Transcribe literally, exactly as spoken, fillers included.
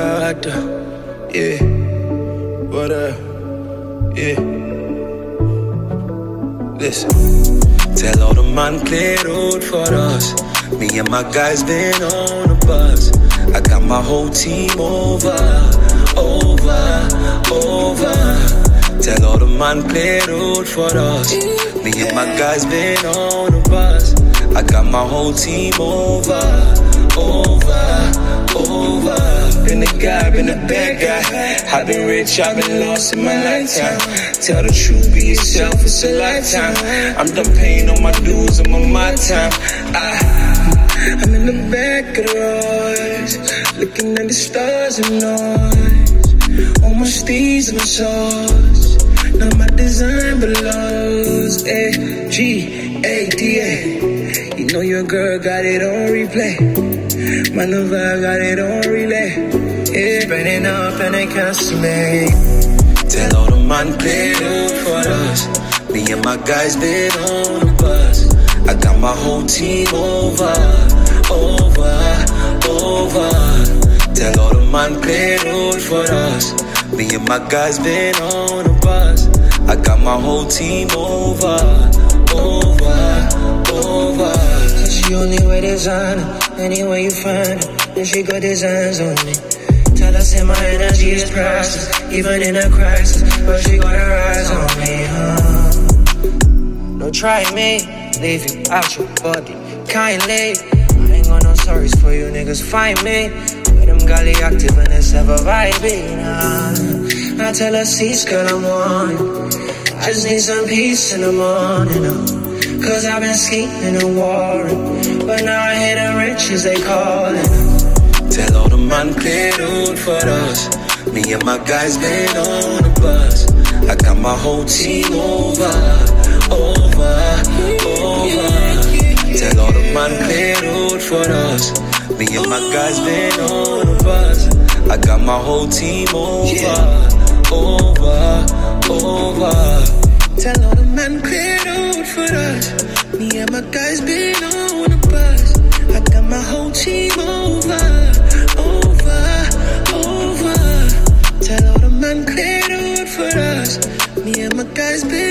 da. Yeah, what up? Yeah. Listen, tell all the man clear road for us. Me and my guys been on the bus. I got my whole team over, over, over. Tell all the man clear road for us. Me and my guys been on the bus. I got my whole team over, over, over. Been the guy, been the bad guy. I've been rich, I've been lost in my lifetime. Tell the truth, be yourself, it's a lifetime. I'm done paying all my dues, I'm on my time. I, I'm in the back of the Royce, looking at the stars and noise. On my steez and my sauce. Now my design belongs A G A D A. You know your girl got it on replay. My new vibe got it on relay. Yeah, burning up and they can't see me. Tell all the man play road for us. Me and my guys been on the bus. I got my whole team over, over, over. Tell all the man play road for us. Me and my guys been on the bus. I got my whole team over, over, over. Cause she only wear designer, anywhere you find her, then she got designs on me. Tell her say my energy is priceless, even in a crisis, but she got her eyes on me, huh? Don't try me, leave you out your body, kindly. I ain't got no sorries for you niggas, find me. With them galley active and it's ever vibing, huh? I tell her, cease, girl, I'm on. I just need some peace in the morning, uh, cause I've been scheming and warring, but now I hear the riches they calling. Tell all the man clear road for us. Me and my guys been on the bus. I got my whole team over, over, over. Tell all the man clear road for us. Me and my guys been on the bus. I got my whole team over, over, over. Tell all the man clear road for us. Me and my guys been on the bus. I got my whole team over, over, over. Tell all the man clear road for us. Me and my guys been